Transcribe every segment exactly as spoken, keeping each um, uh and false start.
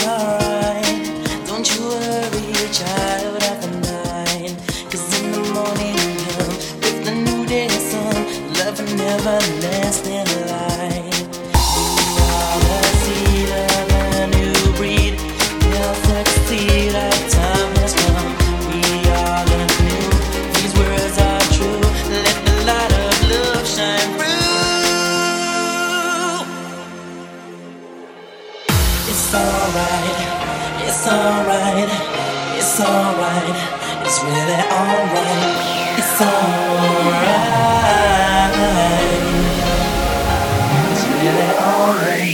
alright. Don't you worry, child of the night. 'Cause in the morning come with the new day sun, love and everlasting light. We are the seed of a new breed. We'll succeed, our time has come. We are the new, these words are true. Let the light of love shine through. It's alright, it's alright, it's alright, it's really alright, it's alright, it's really alright.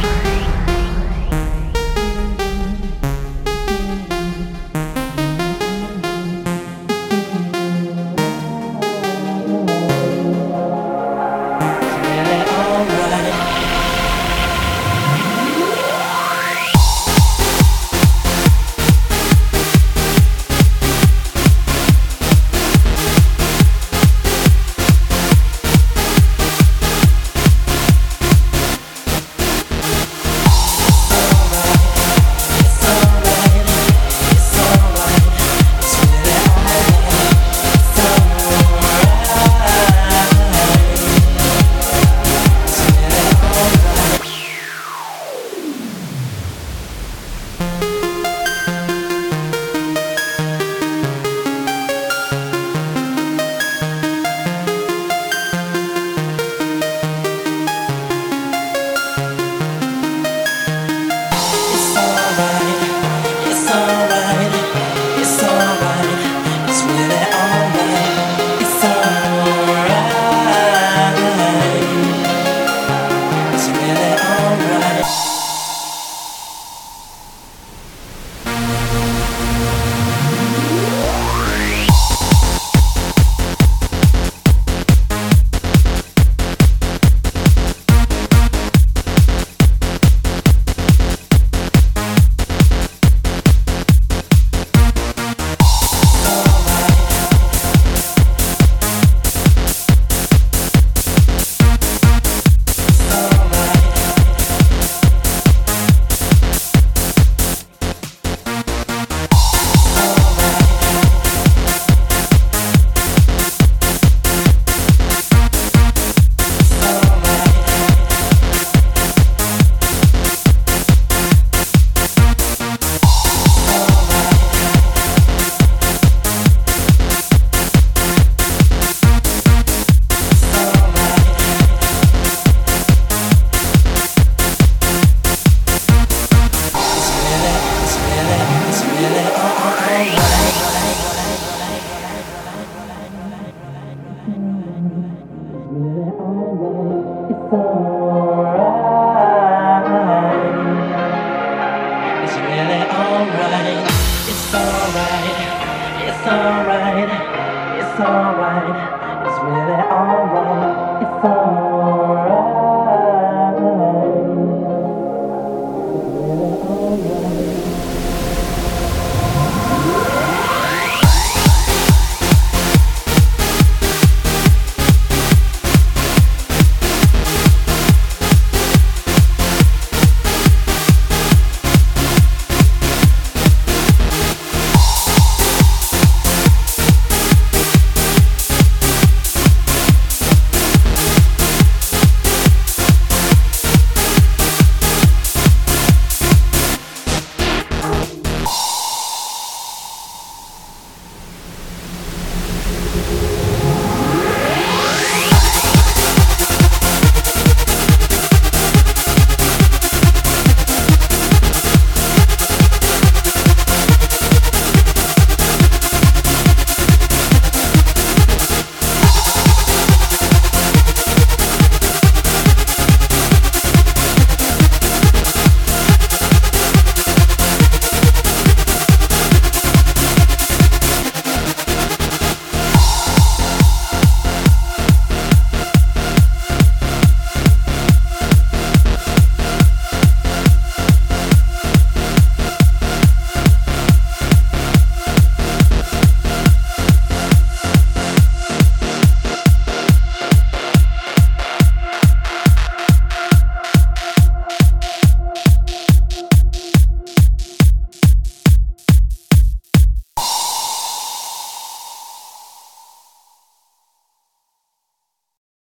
It's really alright. It's alright. It's alright. It's alright.